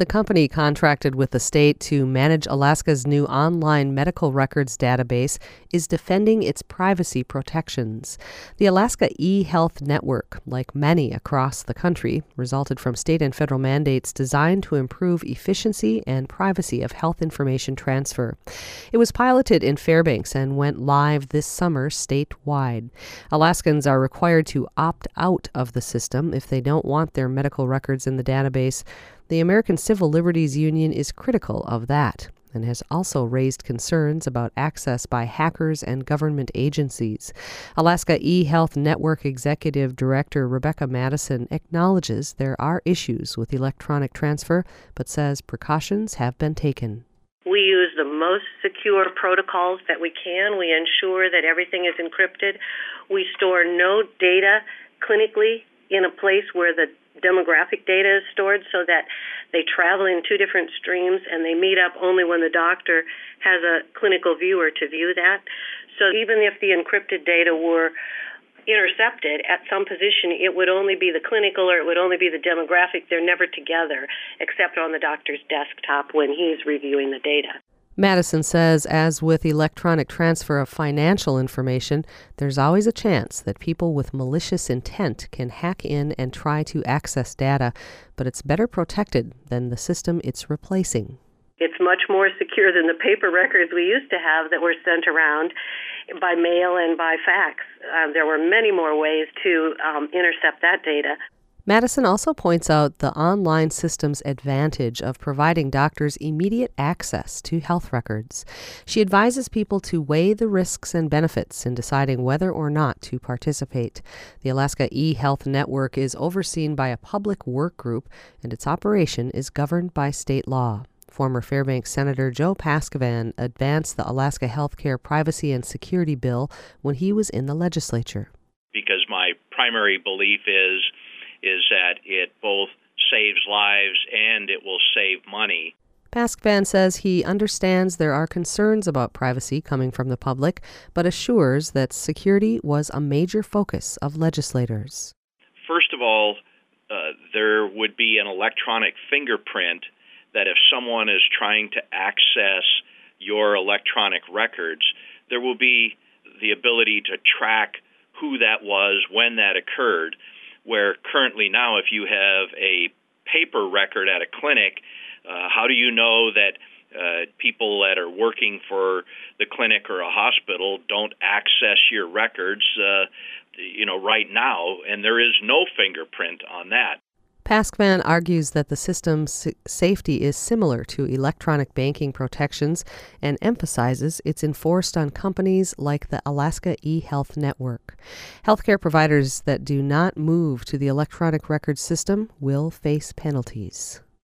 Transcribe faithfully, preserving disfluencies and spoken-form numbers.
The company contracted with the state to manage Alaska's new online medical records database is defending its privacy protections. The Alaska eHealth Network, like many across the country, resulted from state and federal mandates designed to improve efficiency and privacy of health information transfer. It was piloted in Fairbanks and went live this summer statewide. Alaskans are required to opt out of the system if they don't want their medical records in the database. The American Civil Liberties Union is critical of that and has also raised concerns about access by hackers and government agencies. Alaska eHealth Network Executive Director Rebecca Madison acknowledges there are issues with electronic transfer, but says precautions have been taken. We use the most secure protocols that we can. We ensure that everything is encrypted. We store no data clinically in a place where the demographic data is stored, so that they travel in two different streams and they meet up only when the doctor has a clinical viewer to view that. So even if the encrypted data were intercepted at some position, it would only be the clinical or it would only be the demographic. They're never together except on the doctor's desktop when he's reviewing the data. Madison says, as with electronic transfer of financial information, there's always a chance that people with malicious intent can hack in and try to access data, but it's better protected than the system it's replacing. It's much more secure than the paper records we used to have that were sent around by mail and by fax. Uh, there were many more ways to um, intercept that data. Madison also points out the online system's advantage of providing doctors immediate access to health records. She advises people to weigh the risks and benefits in deciding whether or not to participate. The Alaska eHealth Network is overseen by a public work group, and its operation is governed by state law. Former Fairbanks Senator Joe Paskovan advanced the Alaska Healthcare Privacy and Security Bill when he was in the legislature. Because my primary belief is is that it both saves lives and it will save money. Paskovan says he understands there are concerns about privacy coming from the public, but assures that security was a major focus of legislators. First of all, uh, there would be an electronic fingerprint that if someone is trying to access your electronic records, there will be the ability to track who that was, when that occurred. Where currently now, if you have a paper record at a clinic, uh, how do you know that uh, people that are working for the clinic or a hospital don't access your records, uh, you know, right now? And there is no fingerprint on that. Paskovan argues that the system's safety is similar to electronic banking protections and emphasizes it's enforced on companies like the Alaska eHealth Network. Healthcare providers that do not move to the electronic records system will face penalties.